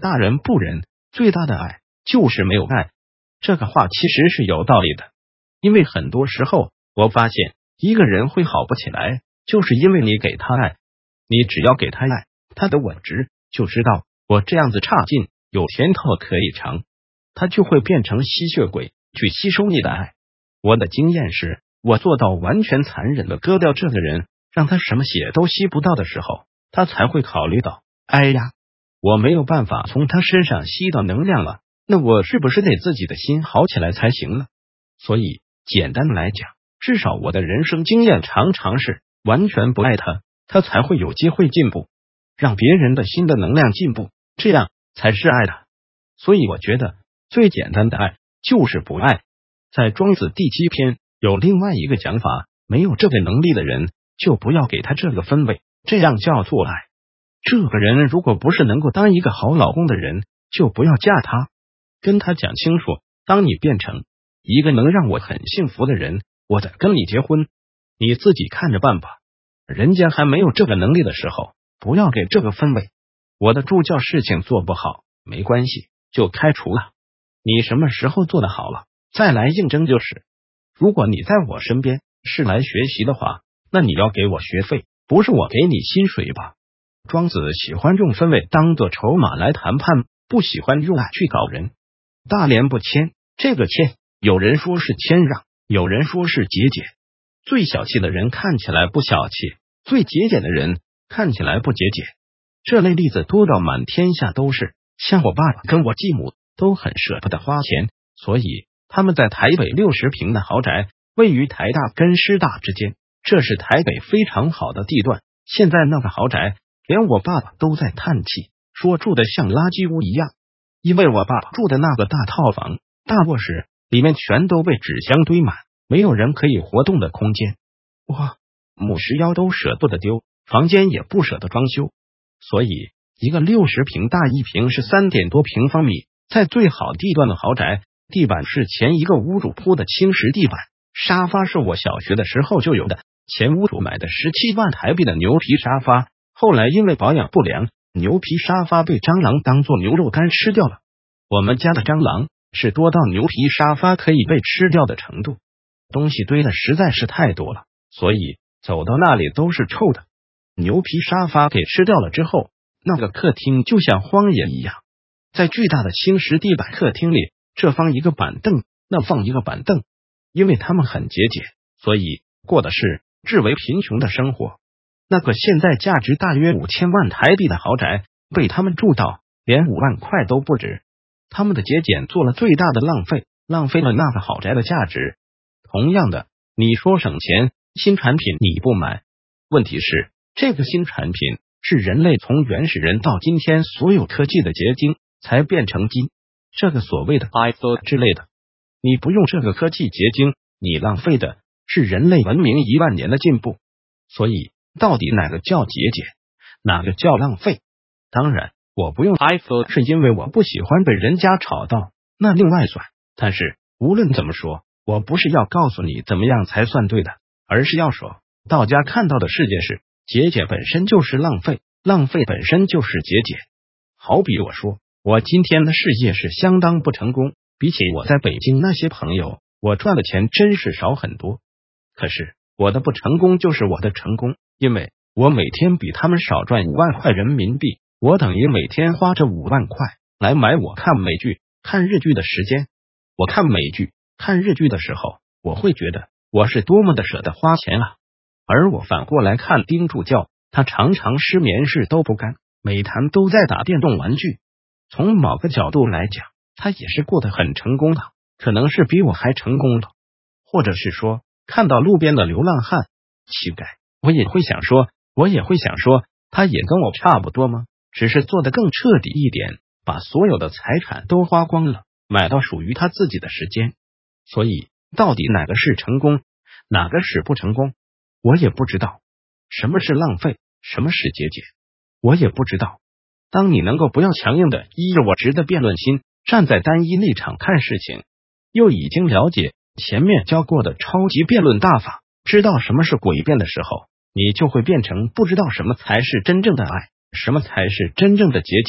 大人不仁，最大的爱就是没有爱。这个话其实是有道理的，因为很多时候我发现一个人会好不起来，就是因为你给他爱。你只要给他爱，他的我值就知道我这样子差劲，有甜头可以尝，他就会变成吸血鬼去吸收你的爱。我的经验是，我做到完全残忍的割掉这个人，让他什么血都吸不到的时候，他才会考虑到，哎呀，我没有办法从他身上吸到能量了，那我是不是得自己的心好起来才行了？所以简单的来讲，至少我的人生经验常常是完全不爱他，他才会有机会进步，让别人的心的能量进步，这样才是爱的。所以我觉得最简单的爱就是不爱。在庄子第7篇有另外一个讲法，没有这个能力的人就不要给他这个分位，这样叫做爱。这个人如果不是能够当一个好老公的人，就不要嫁他。跟他讲清楚，当你变成一个能让我很幸福的人，我再跟你结婚，你自己看着办吧。人家还没有这个能力的时候，不要给这个分位。我的助教事情做不好没关系，就开除了。你什么时候做得好了再来应征就是。如果你在我身边是来学习的话，那你要给我学费，不是我给你薪水吧。庄子喜欢用分位当作筹码来谈判，不喜欢用爱去搞人。大廉不谦，这个谦有人说是谦让，有人说是节俭。最小气的人看起来不小气，最节俭的人看起来不节俭。这类例子多到满天下都是。像我爸爸跟我继母都很舍不得花钱，所以他们在台北60平的豪宅，位于台大跟师大之间，这是台北非常好的地段。现在那个豪宅连我爸爸都在叹气，说住的像垃圾屋一样。因为我爸爸住的那个大套房、大卧室里面全都被纸箱堆满，没有人可以活动的空间。哇，母石腰都舍不得丢，房间也不舍得装修，所以一个60平大1平是3点多平方米，在最好地段的豪宅，地板是前一个屋主铺的青石地板，沙发是我小学的时候就有的，前屋主买的17万台币的牛皮沙发，后来因为保养不良，牛皮沙发被蟑螂当作牛肉干吃掉了。我们家的蟑螂是多到牛皮沙发可以被吃掉的程度，东西堆的实在是太多了，所以走到那里都是臭的。牛皮沙发给吃掉了之后，那个客厅就像荒野一样。在巨大的青石地板客厅里，这放一个板凳，那放一个板凳，因为他们很节俭，所以过的是至为贫穷的生活。那个现在价值大约5000万台币的豪宅，被他们住到连5万块都不止。他们的节俭做了最大的浪费，浪费了那个豪宅的价值。同样的，你说省钱，新产品你不买，问题是这个新产品是人类从原始人到今天所有科技的结晶才变成金，这个所谓的 iPhone 之类的，你不用这个科技结晶，你浪费的是人类文明1万年的进步。所以到底哪个叫节俭，哪个叫浪费？当然我不用 iPhone 是因为我不喜欢被人家吵到，那另外算。但是无论怎么说，我不是要告诉你怎么样才算对的，而是要说道家看到的世界是节俭本身就是浪费，浪费本身就是节俭。好比我说我今天的事业是相当不成功，比起我在北京那些朋友，我赚的钱真是少很多。可是我的不成功就是我的成功，因为我每天比他们少赚5万块人民币，我等于每天花这5万块来买我看美剧、看日剧的时间。我看美剧、看日剧的时候，我会觉得我是多么的舍得花钱啊。而我反过来看丁助教，他常常失眠事都不干，每谈都在打电动玩具。从某个角度来讲，他也是过得很成功的，可能是比我还成功了。或者是说，看到路边的流浪汉、乞丐，我也会想说，他也跟我差不多吗？只是做得更彻底一点，把所有的财产都花光了，买到属于他自己的时间。所以到底哪个是成功，哪个是不成功，我也不知道。什么是浪费，什么是节俭，我也不知道。当你能够不要强硬的依着我直的辩论心，站在单一立场看事情，又已经了解前面教过的超级辩论大法，知道什么是诡辩的时候，你就会变成不知道什么才是真正的爱，什么才是真正的节俭，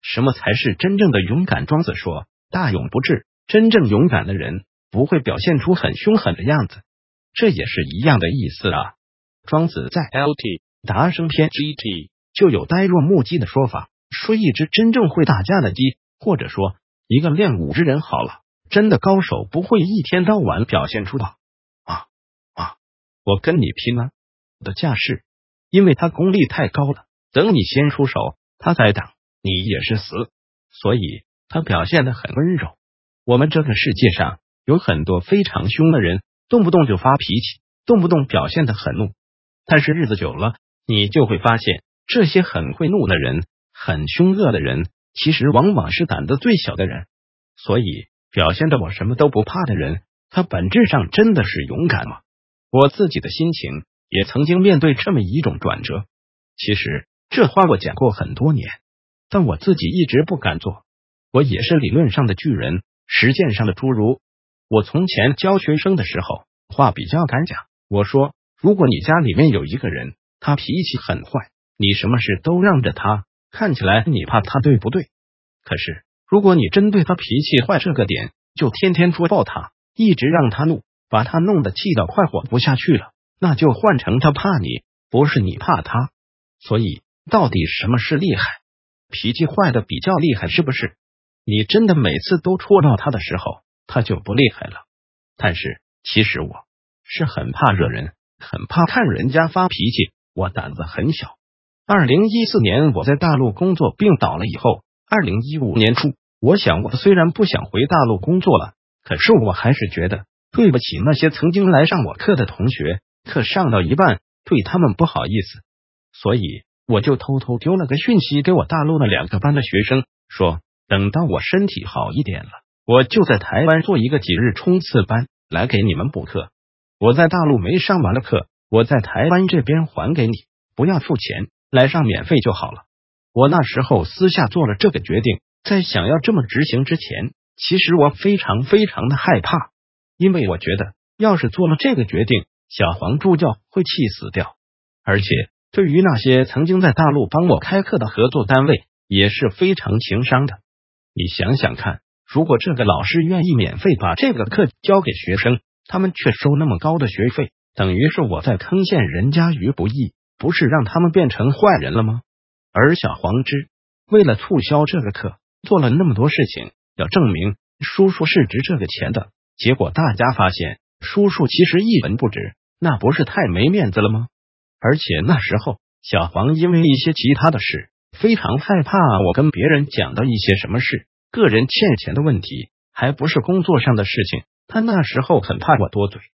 什么才是真正的勇敢？庄子说：大勇不智，真正勇敢的人不会表现出很凶狠的样子，这也是一样的意思啊。庄子在 LT 达生篇 GT 就有呆若木鸡的说法，说一只真正会打架的鸡，或者说一个练武之人好了，真的高手不会一天到晚表现出我跟你拼了的架势，因为他功力太高了，等你先出手，他再挡你也是死，所以他表现得很温柔。我们这个世界上有很多非常凶的人，动不动就发脾气，动不动表现得很怒，但是日子久了，你就会发现，这些很会怒的人，很凶恶的人，其实往往是胆子最小的人。所以表现得我什么都不怕的人，他本质上真的是勇敢吗？我自己的心情也曾经面对这么一种转折。其实这话我讲过很多年，但我自己一直不敢做。我也是理论上的巨人，实践上的侏儒。我从前教学生的时候，话比较敢讲。我说，如果你家里面有一个人，他脾气很坏，你什么事都让着他，看起来你怕他，对不对？可是如果你针对他脾气坏这个点，就天天戳爆他，一直让他怒，把他弄得气到快活不下去了，那就换成他怕你，不是你怕他。所以到底什么是厉害？脾气坏的比较厉害，是不是？你真的每次都戳到他的时候，他就不厉害了。但是其实我是很怕惹人，很怕看人家发脾气，我胆子很小。2014年我在大陆工作病倒了以后，2015年初，我想我虽然不想回大陆工作了，可是我还是觉得对不起那些曾经来上我课的同学，课上到一半对他们不好意思，所以我就偷偷丢了个讯息给我大陆的2个班的学生，说等到我身体好一点了，我就在台湾做一个几日冲刺班来给你们补课。我在大陆没上完的课，我在台湾这边还给你，不要付钱，来上免费就好了。我那时候私下做了这个决定，在想要这么执行之前，其实我非常的害怕，因为我觉得要是做了这个决定，小黄助教会气死掉。而且对于那些曾经在大陆帮我开课的合作单位，也是非常情商的。你想想看，如果这个老师愿意免费把这个课教给学生，他们却收那么高的学费，等于是我在坑陷人家于不义，不是让他们变成坏人了吗？而小黄之为了促销这个课，做了那么多事情，要证明叔叔是值这个钱的，结果大家发现叔叔其实一文不值，那不是太没面子了吗？而且那时候小黄因为一些其他的事，非常害怕我跟别人讲到一些什么事，个人欠钱的问题，还不是工作上的事情，他那时候很怕我多嘴。